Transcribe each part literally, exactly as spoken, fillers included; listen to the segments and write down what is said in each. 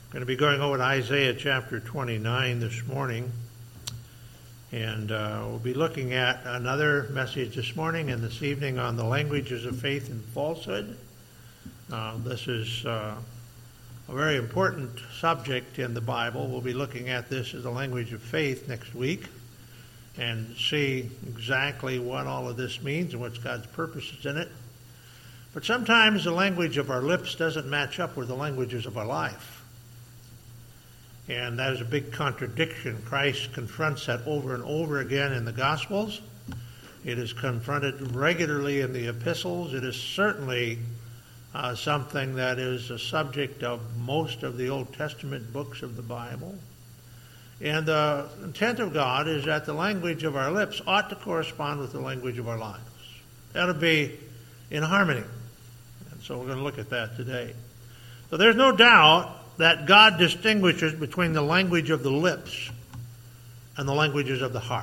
Going to be going over to Isaiah chapter twenty-nine this morning, and uh, we'll be looking at another message this morning and this evening on the languages of faith and falsehood. Uh, this is uh, a very important subject in the Bible. We'll be looking at this as the language of faith next week and see exactly what all of this means and what's God's purposes in it. But sometimes the language of our lips doesn't match up with the languages of our life. And that is a big contradiction. Christ confronts that over and over again in the Gospels. It is confronted regularly in the epistles. It is certainly uh, something that is a subject of most of the Old Testament books of the Bible. And the intent of God is that the language of our lips ought to correspond with the language of our lives. That ought to be in harmony. And so we're going to look at that today. So there's no doubt that God distinguishes between the language of the lips and the languages of the heart.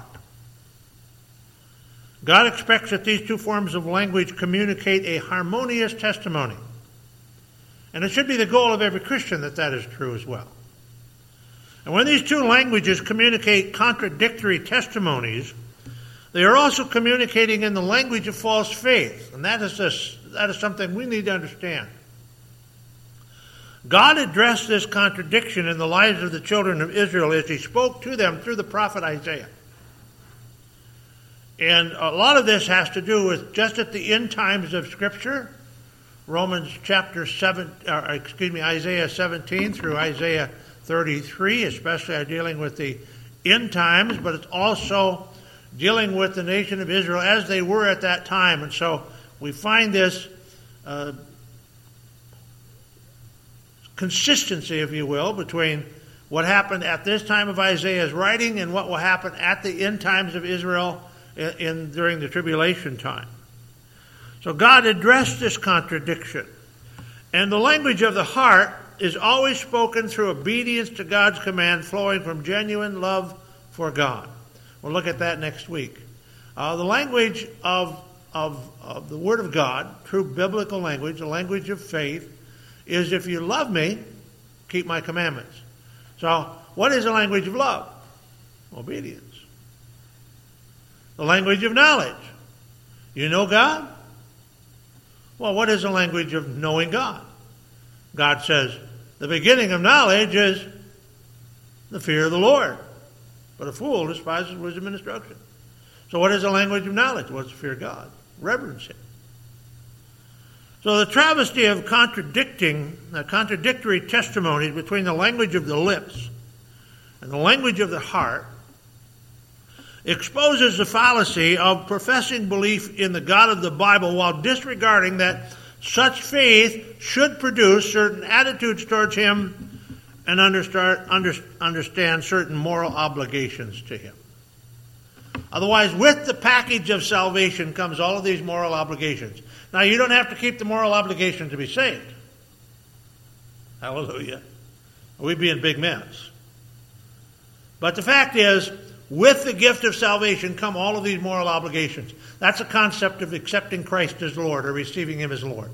God expects that these two forms of language communicate a harmonious testimony. And it should be the goal of every Christian that that is true as well. And when these two languages communicate contradictory testimonies, they are also communicating in the language of false faith. And that is, this, that is something we need to understand. God addressed this contradiction in the lives of the children of Israel as he spoke to them through the prophet Isaiah. And a lot of this has to do with just at the end times of Scripture, Romans chapter seven, or excuse me, Isaiah seventeen through Isaiah thirty-three, especially dealing with the end times, but it's also dealing with the nation of Israel as they were at that time. And so we find this uh, consistency, if you will, between what happened at this time of Isaiah's writing and what will happen at the end times of Israel in, in during the tribulation time. So God addressed this contradiction. And the language of the heart is always spoken through obedience to God's command, flowing from genuine love for God. We'll look at that next week. Uh, the language of, of, of the Word of God, true biblical language, the language of faith, is if you love me, keep my commandments. So, what is the language of love? Obedience. The language of knowledge. You know God? Well, what is the language of knowing God? God says, the beginning of knowledge is the fear of the Lord. But a fool despises wisdom and instruction. So what is the language of knowledge? What's the fear of God? Reverence Him. So the travesty of contradicting, uh, contradictory testimonies between the language of the lips and the language of the heart exposes the fallacy of professing belief in the God of the Bible while disregarding that such faith should produce certain attitudes towards Him and understand, under, understand certain moral obligations to Him. Otherwise, with the package of salvation comes all of these moral obligations. Now, you don't have to keep the moral obligation to be saved. Hallelujah. We'd be in big mess. But the fact is, with the gift of salvation come all of these moral obligations. That's a concept of accepting Christ as Lord or receiving Him as Lord.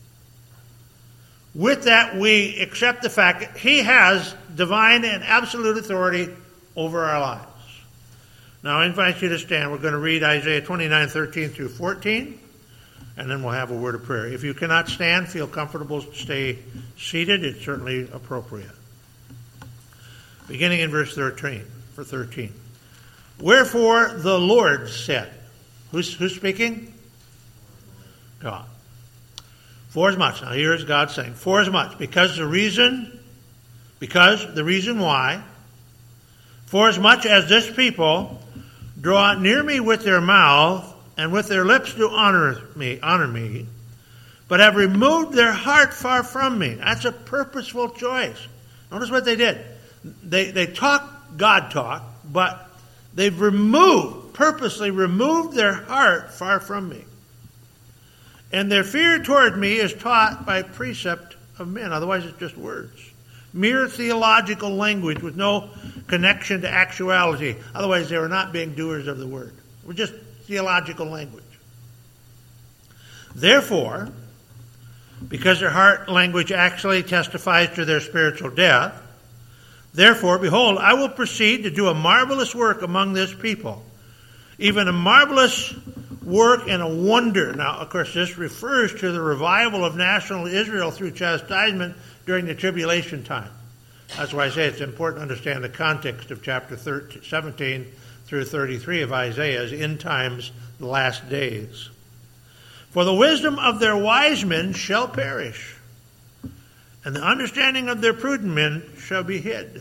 With that, we accept the fact that He has divine and absolute authority over our lives. Now, I invite you to stand. We're going to read Isaiah twenty-nine, thirteen through fourteen, and then we'll have a word of prayer. If you cannot stand, feel comfortable to stay seated. It's certainly appropriate. Beginning in verse thirteen, for thirteen. Wherefore the Lord said, who's, who's speaking? God. For as much, now here is God saying, for as much, because the reason, because the reason why, for as much as this people draw near me with their mouth, and with their lips do honor me, honor me, but have removed their heart far from me. That's a purposeful choice. Notice what they did. They they talk God talk, but they've removed, purposely removed their heart far from me. And their fear toward me is taught by precept of men. Otherwise, it's just words. Mere theological language with no connection to actuality. Otherwise, they were not being doers of the word. It was just theological language. Therefore, because their heart language actually testifies to their spiritual death. Therefore, behold, I will proceed to do a marvelous work among this people, even a marvelous work and a wonder. Now, of course, this refers to the revival of national Israel through chastisement during the tribulation time. That's why I say it's important to understand the context of chapter seventeen through thirty-three of Isaiah as end times, the last days. For the wisdom of their wise men shall perish, and the understanding of their prudent men shall be hid.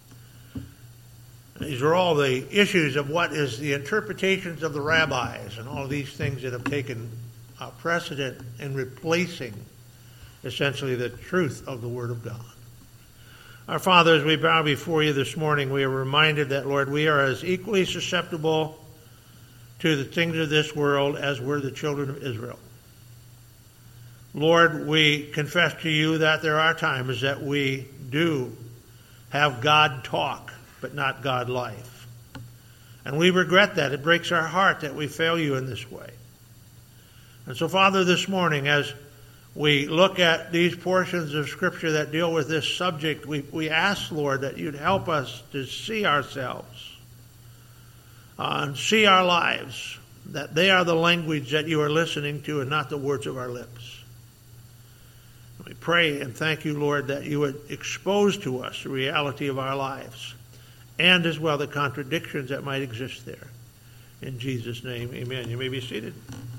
These are all the issues of what is the interpretations of the rabbis and all of these things that have taken uh, precedent in replacing essentially the truth of the Word of God. Our Father, as we bow before you this morning, we are reminded that, Lord, we are as equally susceptible to the things of this world as were the children of Israel. Lord, we confess to you that there are times that we do have God talk, but not God life. And we regret that. It breaks our heart that we fail you in this way. And so, Father, this morning, as we look at these portions of Scripture that deal with this subject, we, we ask, Lord, that you'd help us to see ourselves uh, and see our lives, that they are the language that you are listening to and not the words of our lips. We pray and thank you, Lord, that you would expose to us the reality of our lives and as well the contradictions that might exist there. In Jesus' name, amen. You may be seated.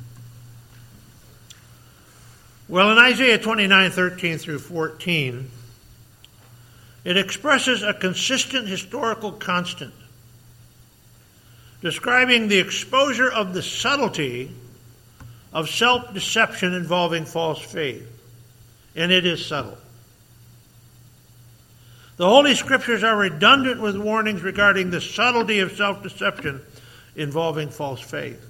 Well, in Isaiah twenty-nine, thirteen through fourteen, it expresses a consistent historical constant, describing the exposure of the subtlety of self-deception involving false faith. And it is subtle. The Holy Scriptures are redundant with warnings regarding the subtlety of self-deception involving false faith.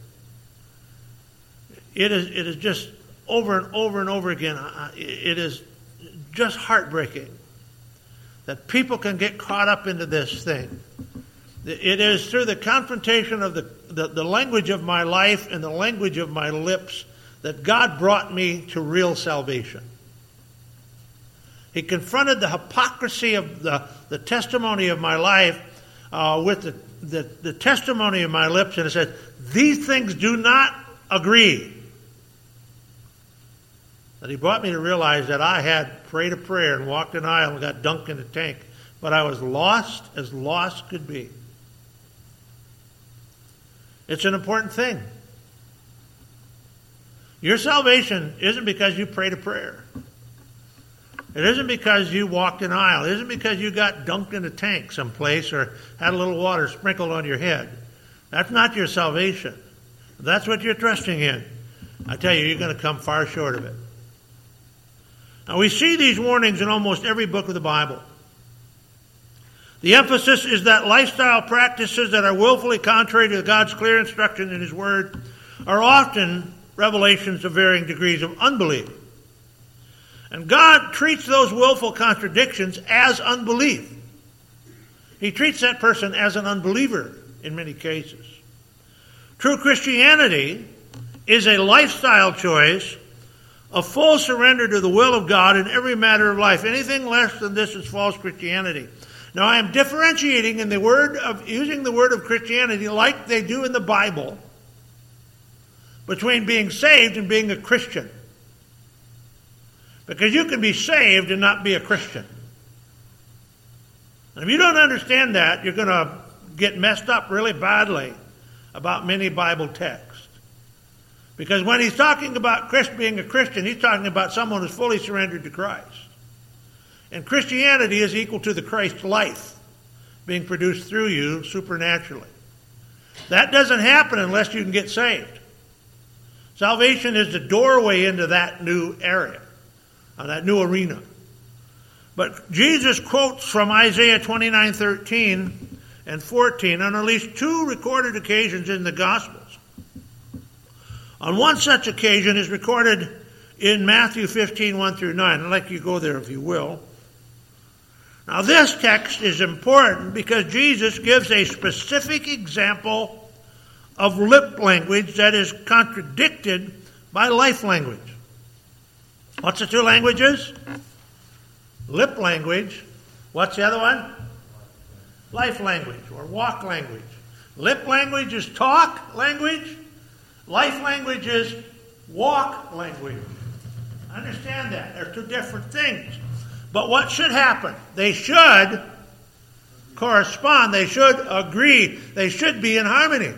It is, it is just over and over and over again, it is just heartbreaking that people can get caught up into this thing. It is through the confrontation of the, the, the language of my life and the language of my lips that God brought me to real salvation. He confronted the hypocrisy of the, the testimony of my life uh, with the, the, the testimony of my lips, and it said, these things do not agree. That he brought me to realize that I had prayed a prayer and walked an aisle and got dunked in a tank, but I was lost as lost could be. It's an important thing. Your salvation isn't because you prayed a prayer. It isn't because you walked an aisle. It isn't because you got dunked in a tank someplace or had a little water sprinkled on your head. That's not your salvation. If that's what you're trusting in, I tell you, you're going to come far short of it. Now, we see these warnings in almost every book of the Bible. The emphasis is that lifestyle practices that are willfully contrary to God's clear instruction in His Word are often revelations of varying degrees of unbelief. And God treats those willful contradictions as unbelief. He treats that person as an unbeliever in many cases. True Christianity is a lifestyle choice of full surrender to the will of God in every matter of life. Anything less than this is false Christianity. Now, I am differentiating in the word of using the word of Christianity like they do in the Bible between being saved and being a Christian. Because you can be saved and not be a Christian. And if you don't understand that, you're going to get messed up really badly about many Bible texts. Because when he's talking about Christ being a Christian, he's talking about someone who's fully surrendered to Christ. And Christianity is equal to the Christ life being produced through you supernaturally. That doesn't happen unless you can get saved. Salvation is the doorway into that new area, uh, that new arena. But Jesus quotes from Isaiah twenty-nine, thirteen and fourteen on at least two recorded occasions in the Gospels. On one such occasion is recorded in Matthew fifteen, one through nine. I'd like you to go there if you will. Now this text is important because Jesus gives a specific example of lip language that is contradicted by life language. What's the two languages? Lip language. What's the other one? Life language or walk language. Lip language is talk language. Life language is walk language. Understand that. They're two different things. But what should happen? They should correspond. They should agree. They should be in harmony.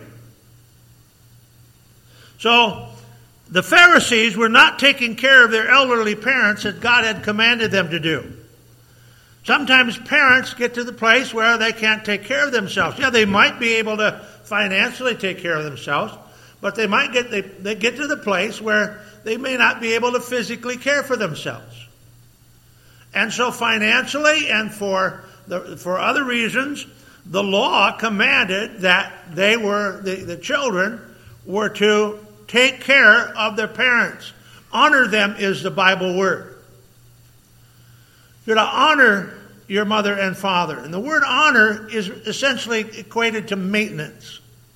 So, the Pharisees were not taking care of their elderly parents as God had commanded them to do. Sometimes parents get to the place where they can't take care of themselves. Yeah, they might be able to financially take care of themselves, but they might get they, they get to the place where they may not be able to physically care for themselves. And so financially and for the, for other reasons, the law commanded that they were the, the children were to take care of their parents. Honor them is the Bible word. You're to honor your mother and father. And the word honor is essentially equated to maintenance.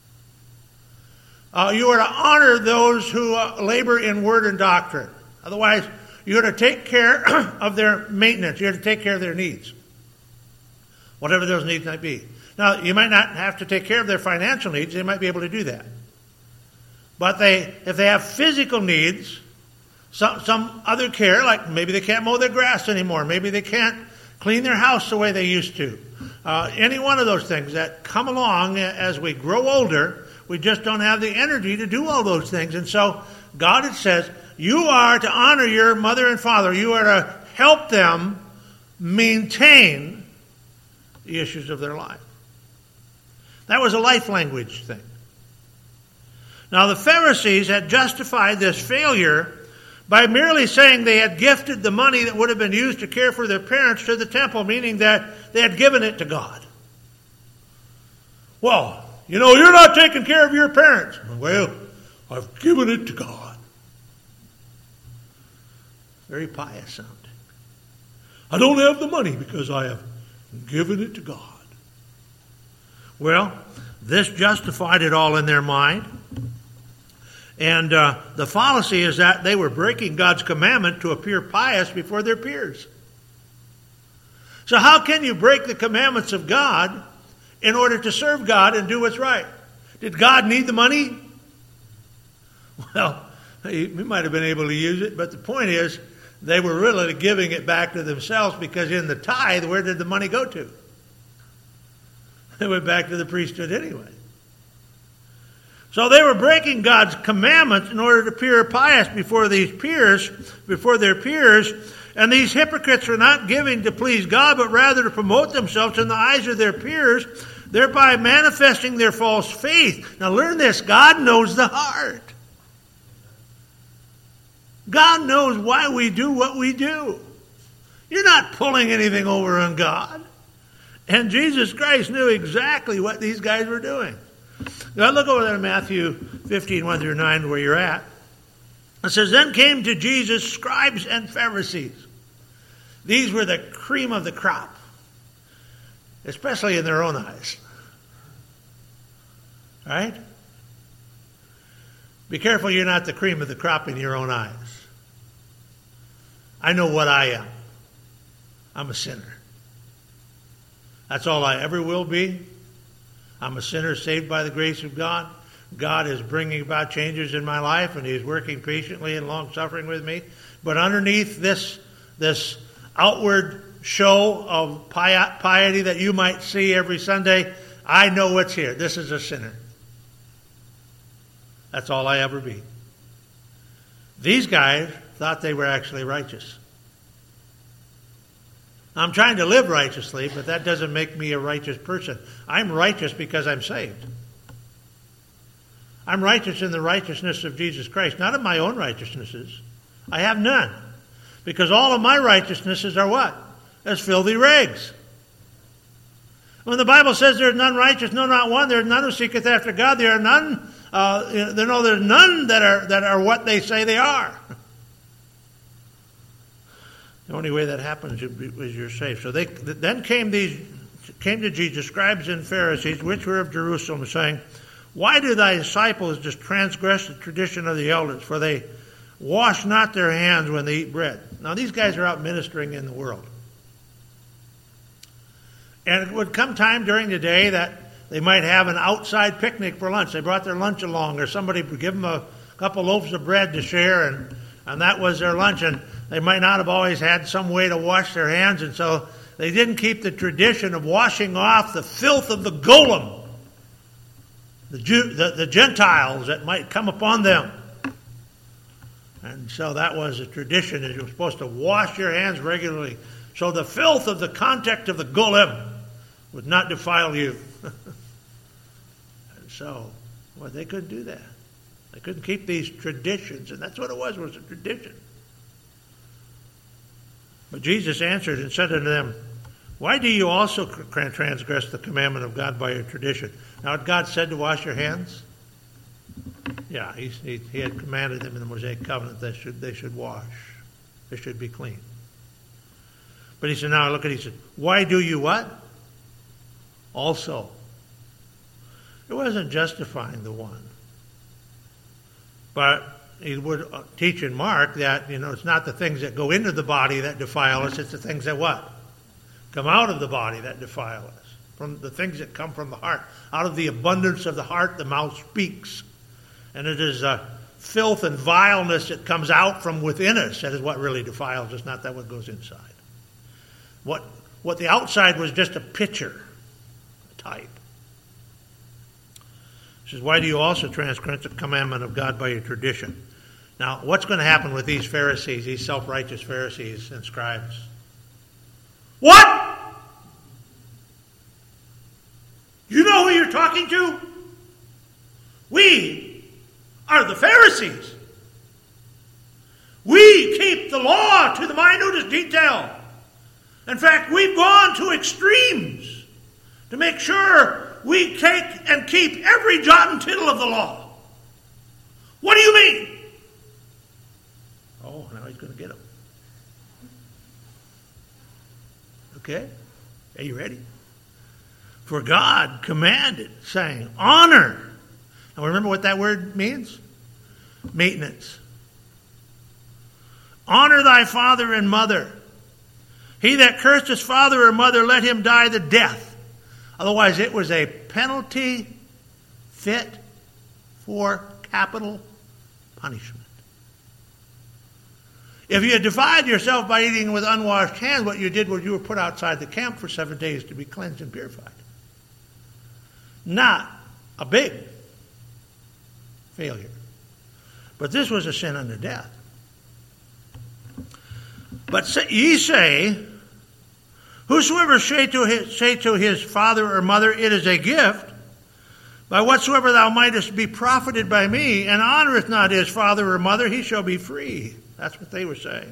Uh, you are to honor those who uh, labor in word and doctrine. Otherwise, you're to take care of their maintenance. You're to take care of their needs. Whatever those needs might be. Now, you might not have to take care of their financial needs. They might be able to do that. But they, if they have physical needs, some, some other care, like maybe they can't mow their grass anymore, maybe they can't clean their house the way they used to. Uh, any one of those things that come along as we grow older, we just don't have the energy to do all those things. And so God, it says, you are to honor your mother and father. You are to help them maintain the issues of their life. That was a life language thing. Now, the Pharisees had justified this failure by merely saying they had gifted the money that would have been used to care for their parents to the temple, meaning that they had given it to God. Well, you know, you're not taking care of your parents. Well, I've given it to God. Very pious sounding. I don't have the money because I have given it to God. Well, this justified it all in their mind. And uh, the fallacy is that they were breaking God's commandment to appear pious before their peers. So how can you break the commandments of God in order to serve God and do what's right? Did God need the money? Well, he might have been able to use it, but the point is they were really giving it back to themselves, because in the tithe, where did the money go to? It went back to the priesthood anyway. So they were breaking God's commandments in order to appear pious before these peers, before their peers. And these hypocrites were not giving to please God, but rather to promote themselves in the eyes of their peers, thereby manifesting their false faith. Now learn this, God knows the heart. God knows why we do what we do. You're not pulling anything over on God. And Jesus Christ knew exactly what these guys were doing. Now look over there in Matthew fifteen, one through nine, where you're at. It says, then came to Jesus scribes and Pharisees. These were the cream of the crop, especially in their own eyes. Right? Be careful you're not the cream of the crop in your own eyes. I know what I am. I'm a sinner. That's all I ever will be. I'm a sinner saved by the grace of God. God is bringing about changes in my life, and He's working patiently and long-suffering with me. But underneath this, this outward show of piety that you might see every Sunday, I know what's here. This is a sinner. That's all I ever be. These guys thought they were actually righteous. I'm trying to live righteously, but that doesn't make me a righteous person. I'm righteous because I'm saved. I'm righteous in the righteousness of Jesus Christ, not of my own righteousnesses. I have none. Because all of my righteousnesses are what? As filthy rags. When the Bible says there is none righteous, no, not one, there is none who seeketh after God, there are none, uh, you know, there's none that are, that are what they say they are. The only way that happens is you're saved. So they then came these came to Jesus, scribes and Pharisees, which were of Jerusalem, saying, why do thy disciples just transgress the tradition of the elders? For they wash not their hands when they eat bread. Now these guys are out ministering in the world. And it would come time during the day that they might have an outside picnic for lunch. They brought their lunch along, or somebody would give them a couple loaves of bread to share, and, and that was their lunch. And they might not have always had some way to wash their hands, and so they didn't keep the tradition of washing off the filth of the golem, the, Jew, the, the Gentiles that might come upon them. And so that was a tradition, that you were supposed to wash your hands regularly, so the filth of the contact of the golem would not defile you. And so, well, they couldn't do that. They couldn't keep these traditions, and that's what it was, was a tradition. But Jesus answered and said unto them, why do you also transgress the commandment of God by your tradition? Now, had God said to wash your hands? Yeah, he, he, he had commanded them in the Mosaic covenant that should, they should wash. They should be clean. But he said, now look at it, he said, why do you what? Also. It wasn't justifying the one. But he would teach in Mark that, you know, it's not the things that go into the body that defile us, it's the things that what? Come out of the body that defile us. From the things that come from the heart. Out of the abundance of the heart, the mouth speaks. And it is uh, filth and vileness that comes out from within us that is what really defiles us, not that what goes inside. What, what the outside was just a picture, a type. He says, why do you also transgress the commandment of God by your tradition? Now, what's going to happen with these Pharisees, these self-righteous Pharisees and scribes? What? You know who you're talking to? We are the Pharisees. We keep the law to the minutest detail. In fact, we've gone to extremes to make sure we take and keep every jot and tittle of the law. What do you mean? Oh, now he's going to get them. Okay? Are you ready? For God commanded, saying, honor. Now remember what that word means? Maintenance. Honor thy father and mother. He that cursed his father or mother, let him die the death. Otherwise, it was a penalty fit for capital punishment. If you had defiled yourself by eating with unwashed hands, what you did was you were put outside the camp for seven days to be cleansed and purified. Not a big failure. But this was a sin unto death. But say, ye say, whosoever say to, his, say to his father or mother, it is a gift, by whatsoever thou mightest be profited by me, and honoreth not his father or mother, he shall be free. That's what they were saying.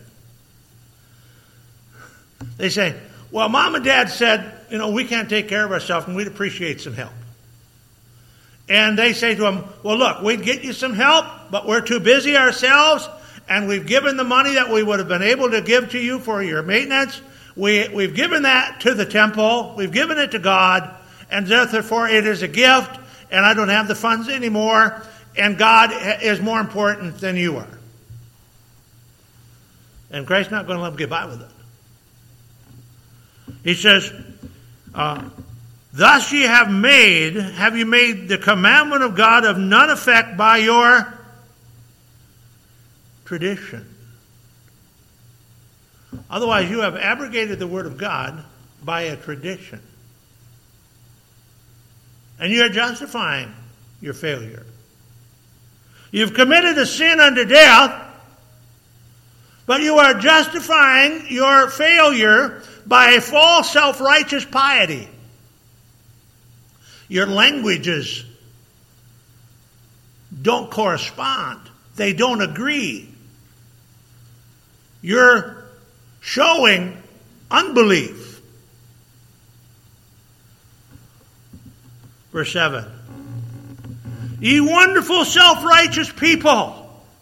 They say, well, mom and dad said, you know, we can't take care of ourselves and we'd appreciate some help. And they say to him, well, look, we'd get you some help, but we're too busy ourselves, and we've given the money that we would have been able to give to you for your maintenance. We, we've given that to the temple. We've given it to God, and therefore it is a gift, and I don't have the funds anymore, and God is more important than you are. And Christ's not going to let them get by with it. He says, uh, thus ye have made, have you made the commandment of God of none effect by your tradition. Otherwise, you have abrogated the word of God by a tradition. And you are justifying your failure. You've committed a sin unto death, but you are justifying your failure by a false self-righteous piety. Your languages don't correspond. They don't agree. You're showing unbelief. Verse seven. Ye wonderful self-righteous people.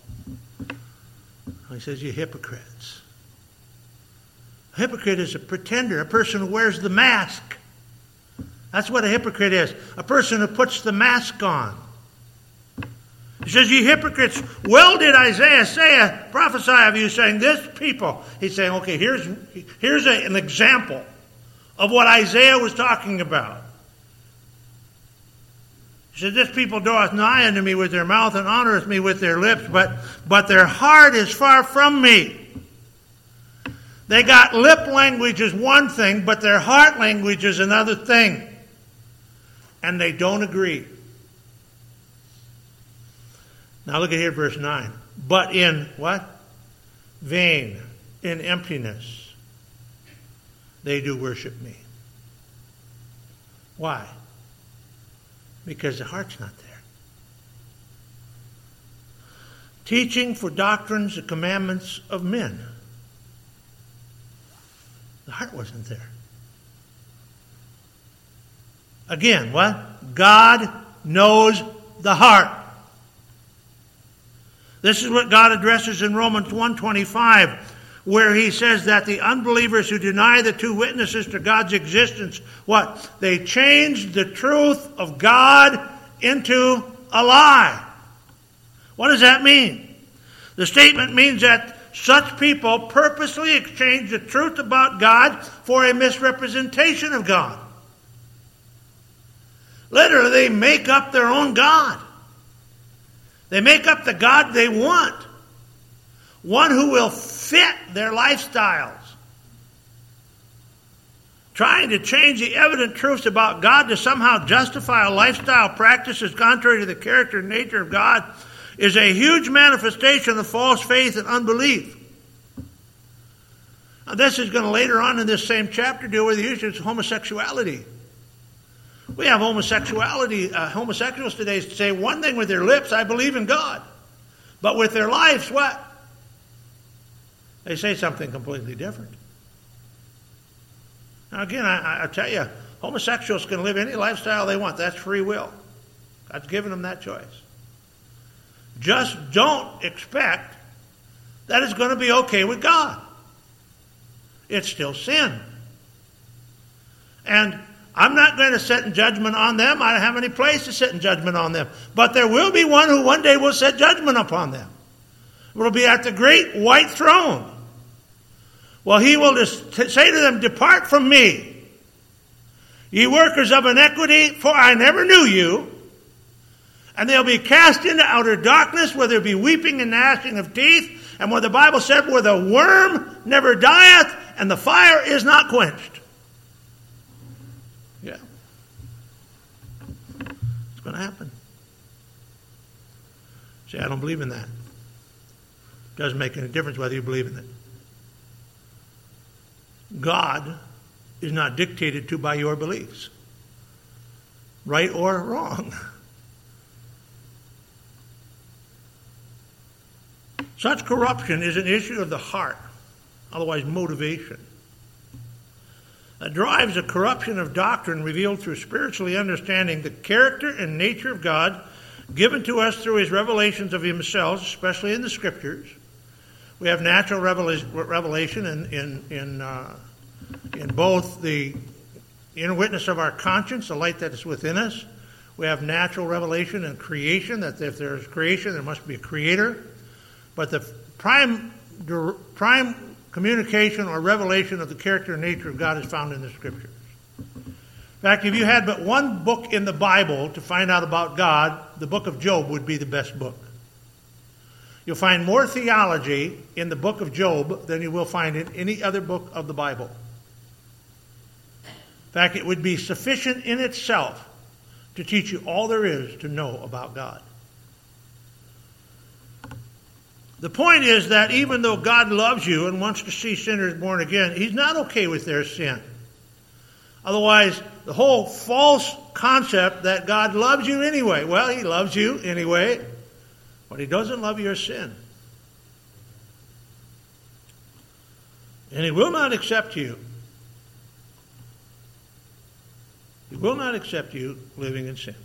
He says, you hypocrites. A hypocrite is a pretender, a person who wears the mask. That's what a hypocrite is. A person who puts the mask on. He says, ye hypocrites, well did Isaiah say, prophesy of you, saying, this people. He's saying, okay, here's, here's a, an example of what Isaiah was talking about. He said, this people draweth nigh unto me with their mouth and honoreth me with their lips, but, but their heart is far from me. They got lip language is one thing, but their heart language is another thing. And they don't agree. Now look at here, verse nine. But in what? Vain, in emptiness, they do worship me. Why? Because the heart's not there. Teaching for doctrines the commandments of men. The heart wasn't there. Again, what? God knows the heart. This is what God addresses in Romans one twenty-five, where he says that the unbelievers who deny the two witnesses to God's existence, what? They changed the truth of God into a lie. What does that mean? The statement means that such people purposely exchange the truth about God for a misrepresentation of God. Literally, they make up their own God. They make up the God they want. One who will fit their lifestyles. Trying to change the evident truths about God to somehow justify a lifestyle practices contrary to the character and nature of God is a huge manifestation of false faith and unbelief. Now, this is going to later on in this same chapter deal with the issue of homosexuality. We have homosexuality, uh, homosexuals today say one thing with their lips, I believe in God. But with their lives, what? They say something completely different. Now again, I, I tell you, homosexuals can live any lifestyle they want. That's free will. God's given them that choice. Just don't expect that it's going to be okay with God. It's still sin. And I'm not going to sit in judgment on them. I don't have any place to sit in judgment on them. But there will be one who one day will set judgment upon them. It will be at the great white throne. Well, he will just say to them, depart from me, ye workers of iniquity, for I never knew you. And they'll be cast into outer darkness, where there be weeping and gnashing of teeth, and where the Bible said, where the worm never dieth, and the fire is not quenched. Yeah. It's going to happen. See, I don't believe in that. It doesn't make any difference whether you believe in it. God is not dictated to by your beliefs, right or wrong. Such corruption is an issue of the heart, otherwise motivation. That drives a corruption of doctrine revealed through spiritually understanding the character and nature of God given to us through his revelations of himself, especially in the scriptures. We have natural revelation in in in, uh, in both the inner witness of our conscience, the light that is within us. We have natural revelation in creation, that if there is creation, there must be a creator. But the prime prime communication or revelation of the character and nature of God is found in the scriptures. In fact, if you had but one book in the Bible to find out about God, the book of Job would be the best book. You'll find more theology in the book of Job than you will find in any other book of the Bible. In fact, it would be sufficient in itself to teach you all there is to know about God. The point is that even though God loves you and wants to see sinners born again, he's not okay with their sin. Otherwise, the whole false concept that God loves you anyway. Well, he loves you anyway, but he doesn't love your sin. And he will not accept you. He will not accept you living in sin.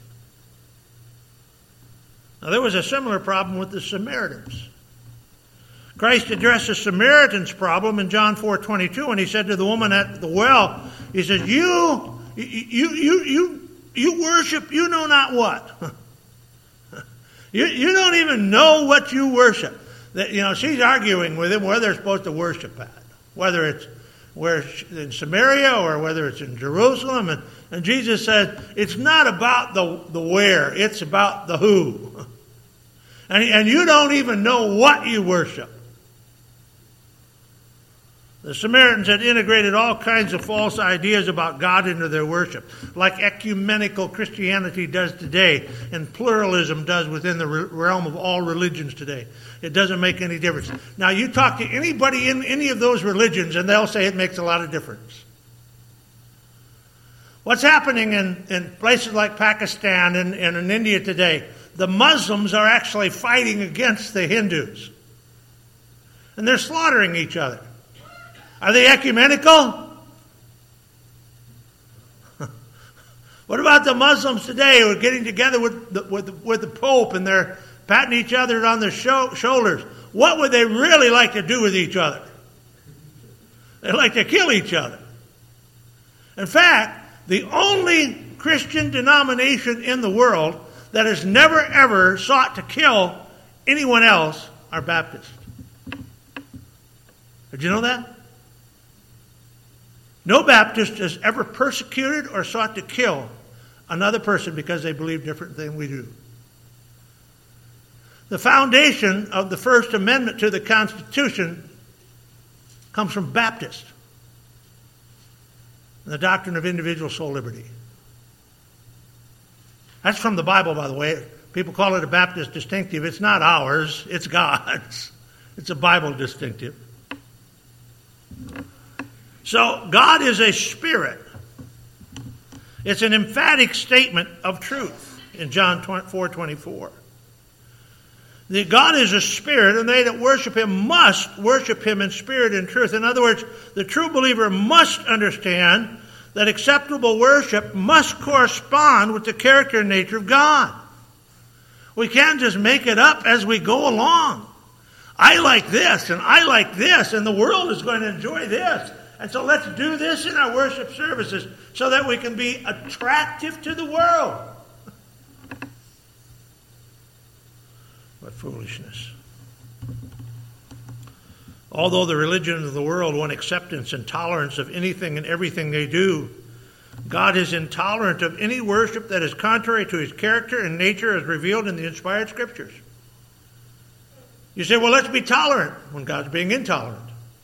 Now, there was a similar problem with the Samaritans. Christ addressed the Samaritan's problem in John four twenty-two when he said to the woman at the well, he says, you, you, you, you, you worship, you know not what. You, you don't even know what you worship. That, you know, she's arguing with him where they're supposed to worship at, whether it's where in Samaria or whether it's in Jerusalem. And, and Jesus said, it's not about the, the where, it's about the who. And, and you don't even know what you worship. The Samaritans had integrated all kinds of false ideas about God into their worship, like ecumenical Christianity does today and pluralism does within the realm of all religions today. It doesn't make any difference. Now, you talk to anybody in any of those religions and they'll say it makes a lot of difference. What's happening in, in places like Pakistan and, and in India today, the Muslims are actually fighting against the Hindus. And they're slaughtering each other. Are they ecumenical? What about the Muslims today who are getting together with the, with the, with the Pope and they're patting each other on their sho- shoulders? What would they really like to do with each other? They'd like to kill each other. In fact, the only Christian denomination in the world that has never ever sought to kill anyone else are Baptists. Did you know that? No Baptist has ever persecuted or sought to kill another person because they believe different than we do. The foundation of the First Amendment to the Constitution comes from Baptists. The doctrine of individual soul liberty. That's from the Bible, by the way. People call it a Baptist distinctive. It's not ours. It's God's. It's a Bible distinctive. So, God is a spirit. It's an emphatic statement of truth in John four twenty-four. That God is a spirit, and they that worship him must worship him in spirit and truth. In other words, the true believer must understand that acceptable worship must correspond with the character and nature of God. We can't just make it up as we go along. I like this, and I like this, and the world is going to enjoy this. And so let's do this in our worship services so that we can be attractive to the world. What foolishness. Although the religions of the world want acceptance and tolerance of anything and everything they do, God is intolerant of any worship that is contrary to his character and nature as revealed in the inspired scriptures. You say, well, let's be tolerant when God's being intolerant.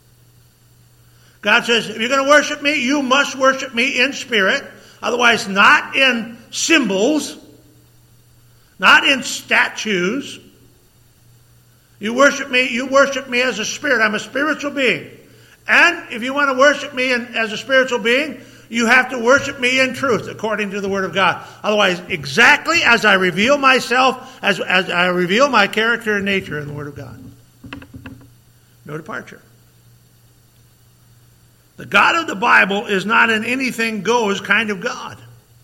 God says, if you're going to worship me, you must worship me in spirit. Otherwise, not in symbols, not in statues. You worship me, you worship me as a spirit. I'm a spiritual being. And if you want to worship me in, as a spiritual being, you have to worship me in truth, according to the Word of God. Otherwise, exactly as I reveal myself, as, as I reveal my character and nature in the Word of God. No departure. The God of the Bible is not an anything goes kind of God.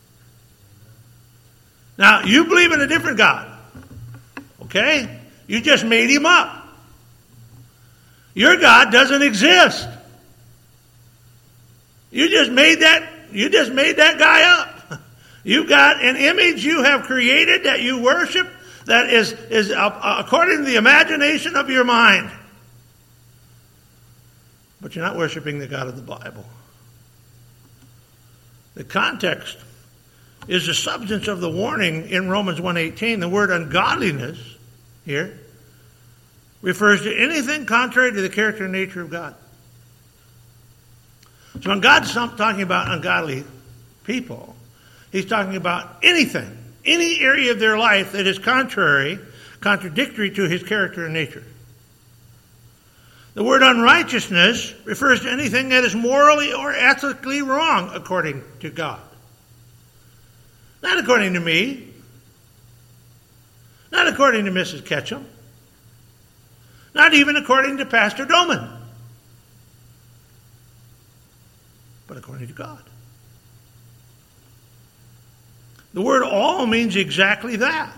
Now, you believe in a different God. Okay? You just made him up. Your God doesn't exist. You just made that, you just made that guy up. You've got an image you have created that you worship that is, is according to the imagination of your mind. But you're not worshiping the God of the Bible. The context is the substance of the warning in Romans one eighteen. The word ungodliness here refers to anything contrary to the character and nature of God. So when God's talking about ungodly people, he's talking about anything, any area of their life that is contrary, contradictory to his character and nature. The word unrighteousness refers to anything that is morally or ethically wrong according to God. Not according to me. Not according to Missus Ketchum. Not even according to Pastor Doman. But according to God. The word all means exactly that.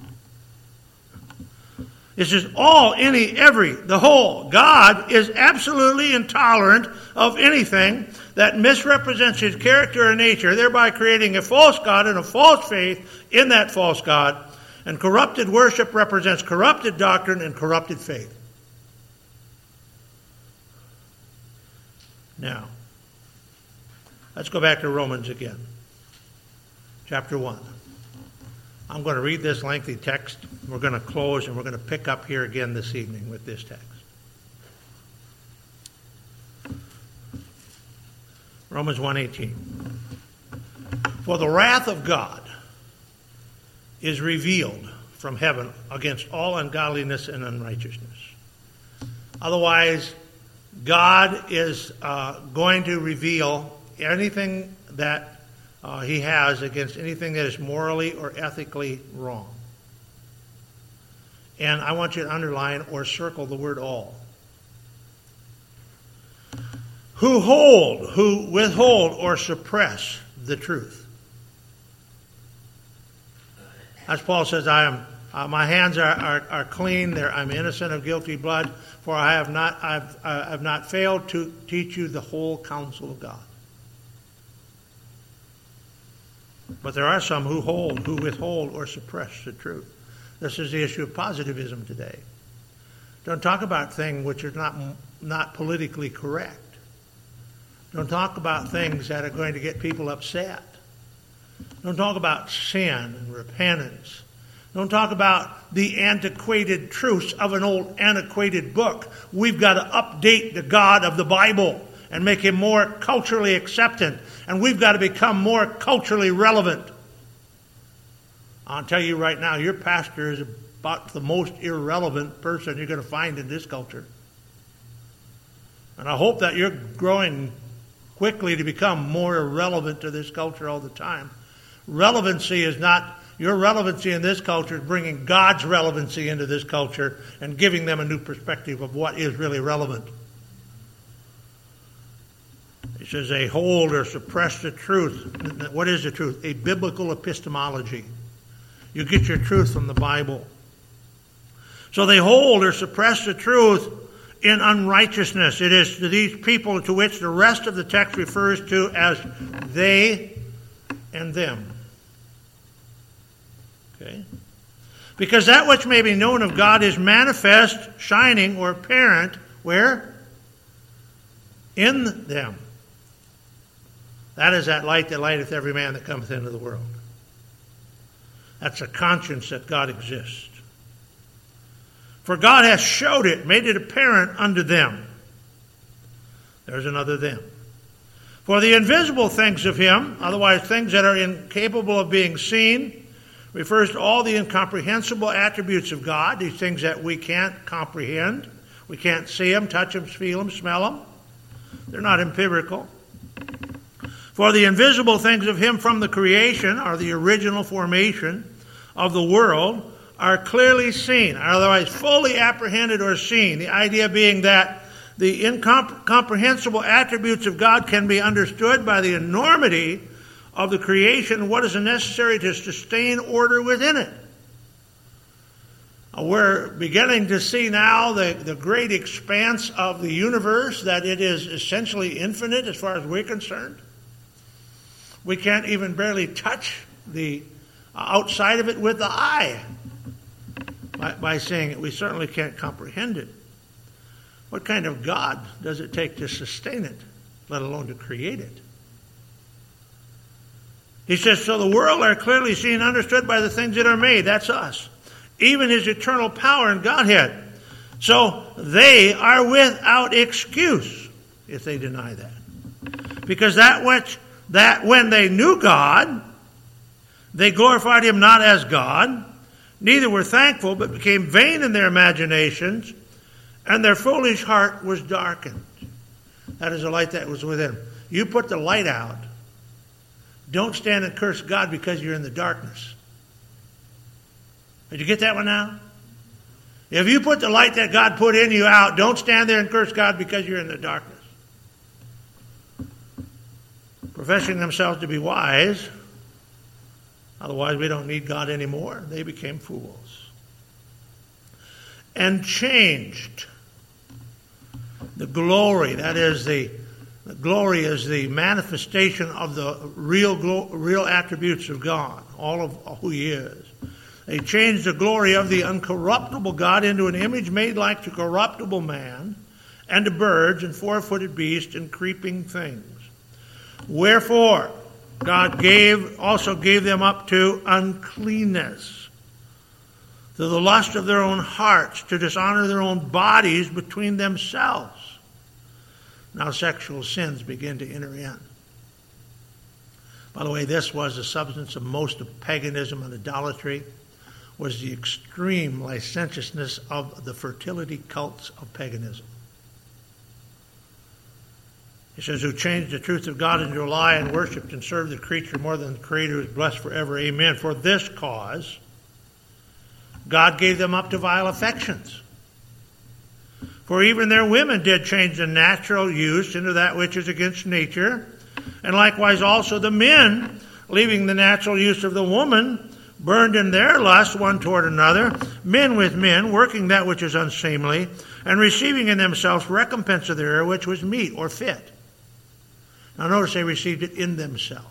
It says all, any, every, the whole. God is absolutely intolerant of anything that misrepresents his character or nature, thereby creating a false God and a false faith in that false God. And corrupted worship represents corrupted doctrine and corrupted faith. Now, let's go back to Romans again. Chapter one. I'm going to read this lengthy text. We're going to close and we're going to pick up here again this evening with this text. Romans one eighteen. For the wrath of God is revealed from heaven against all ungodliness and unrighteousness. Otherwise, God is uh, going to reveal anything that uh, he has against anything that is morally or ethically wrong. And I want you to underline or circle the word all. Who hold, who withhold or suppress the truth. As Paul says, I am. Uh, my hands are, are, are clean. They're, I'm innocent of guilty blood. For I have not. I've, uh, I've not failed to teach you the whole counsel of God. But there are some who hold, who withhold, or suppress the truth. This is the issue of positivism today. Don't talk about things which are not not politically correct. Don't talk about things that are going to get people upset. Don't talk about sin and repentance. Don't talk about the antiquated truths of an old antiquated book. We've got to update the God of the Bible and make him more culturally accepted. And we've got to become more culturally relevant. I'll tell you right now, your pastor is about the most irrelevant person you're going to find in this culture. And I hope that you're growing quickly to become more irrelevant to this culture all the time. Relevancy is not, your relevancy in this culture is bringing God's relevancy into this culture and giving them a new perspective of what is really relevant. It says they hold or suppress the truth. What is the truth? A biblical epistemology. You get your truth from the Bible. So they hold or suppress the truth in unrighteousness. It is to these people to which the rest of the text refers to as they and them. Okay? Because that which may be known of God is manifest, shining, or apparent, where? In them. That is that light that lighteth every man that cometh into the world. That's a conscience that God exists. For God hath showed it, made it apparent unto them. There's another them. For the invisible things of him, otherwise things that are incapable of being seen, refers to all the incomprehensible attributes of God, these things that we can't comprehend. We can't see them, touch them, feel them, smell them. They're not empirical. For the invisible things of him from the creation, or the original formation of the world, are clearly seen, otherwise fully apprehended or seen. The idea being that the incomprehensible attributes of God can be understood by the enormity of the creation and what is necessary to sustain order within it. We're beginning to see now the, the great expanse of the universe, that it is essentially infinite as far as we're concerned. We can't even barely touch the outside of it with the eye by, by saying it. We certainly can't comprehend it. What kind of God does it take to sustain it, let alone to create it? He says, so the world are clearly seen and understood by the things that are made. That's us. Even his eternal power and Godhead. So they are without excuse if they deny that. Because that which that when they knew God, they glorified him not as God, neither were thankful, but became vain in their imaginations, and their foolish heart was darkened. That is the light that was within them. You put the light out. Don't stand and curse God because you're in the darkness. Did you get that one now? If you put the light that God put in you out, don't stand there and curse God because you're in the darkness. Professing themselves to be wise, otherwise we don't need God anymore, they became fools. And changed the glory, that is the, the glory is the manifestation of the real real attributes of God, all of who he is. They changed the glory of the uncorruptible God into an image made like to corruptible man, and to birds, and four-footed beasts, and creeping things. Wherefore, God gave also gave them up to uncleanness, to the lust of their own hearts, to dishonor their own bodies between themselves. Now sexual sins begin to enter in. By the way, this was the substance of most of paganism and idolatry, was the extreme licentiousness of the fertility cults of paganism. He says, who changed the truth of God into a lie and worshipped and served the creature more than the Creator, who is blessed forever. Amen. For this cause, God gave them up to vile affections. For even their women did change the natural use into that which is against nature. And likewise also the men, leaving the natural use of the woman, burned in their lust one toward another, men with men, working that which is unseemly, and receiving in themselves recompense of their error, which was meet or fit. Now notice they received it in themselves.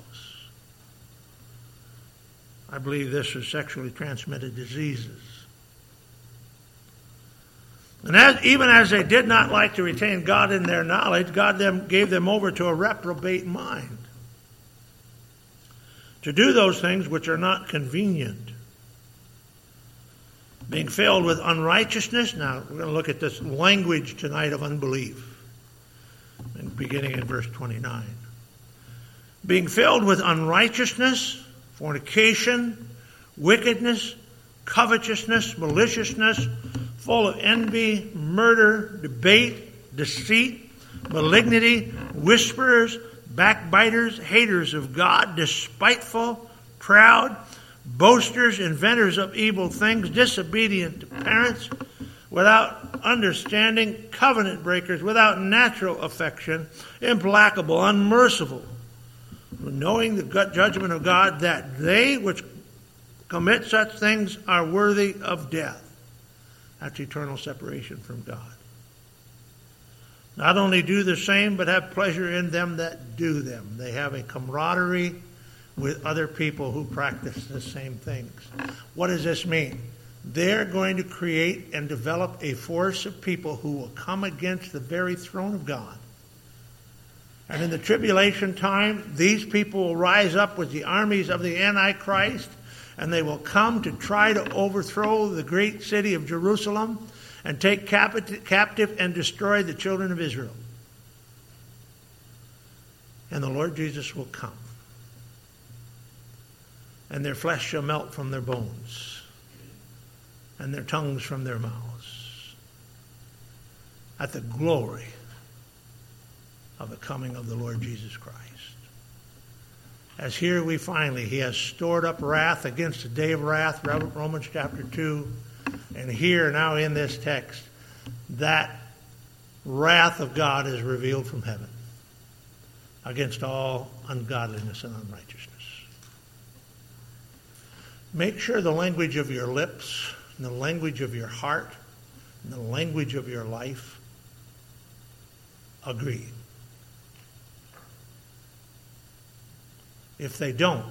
I believe this is sexually transmitted diseases. And as, even as they did not like to retain God in their knowledge, God them, gave them over to a reprobate mind, to do those things which are not convenient, being filled with unrighteousness. Now, we're going to look at this language tonight of unbelief, beginning in verse twenty-nine. Being filled with unrighteousness, fornication, wickedness, covetousness, maliciousness, full of envy, murder, debate, deceit, malignity, whisperers, backbiters, haters of God, despiteful, proud, boasters, inventors of evil things, disobedient to parents, without understanding, covenant breakers, without natural affection, implacable, unmerciful, knowing the judgment of God, that they which commit such things are worthy of death. That's eternal separation from God. Not only do the same, but have pleasure in them that do them. They have a camaraderie with other people who practice the same things. What does this mean? They're going to create and develop a force of people who will come against the very throne of God. And in the tribulation time, these people will rise up with the armies of the Antichrist, and they will come to try to overthrow the great city of Jerusalem and take captive and destroy the children of Israel. And the Lord Jesus will come. And their flesh shall melt from their bones, and their tongues from their mouths, at the glory of the coming of the Lord Jesus Christ. As here we finally, he has stored up wrath against the day of wrath, Romans chapter two. And here now in this text, that wrath of God is revealed from heaven against all ungodliness and unrighteousness. Make sure the language of your lips, and the language of your heart, and the language of your life agree. If they don't,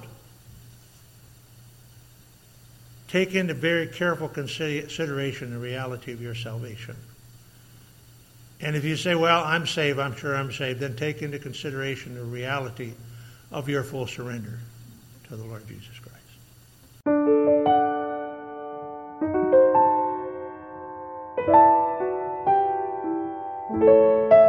take into very careful consideration the reality of your salvation. And if you say, well, I'm saved, I'm sure I'm saved, then take into consideration the reality of your full surrender to the Lord Jesus Christ. Thank you.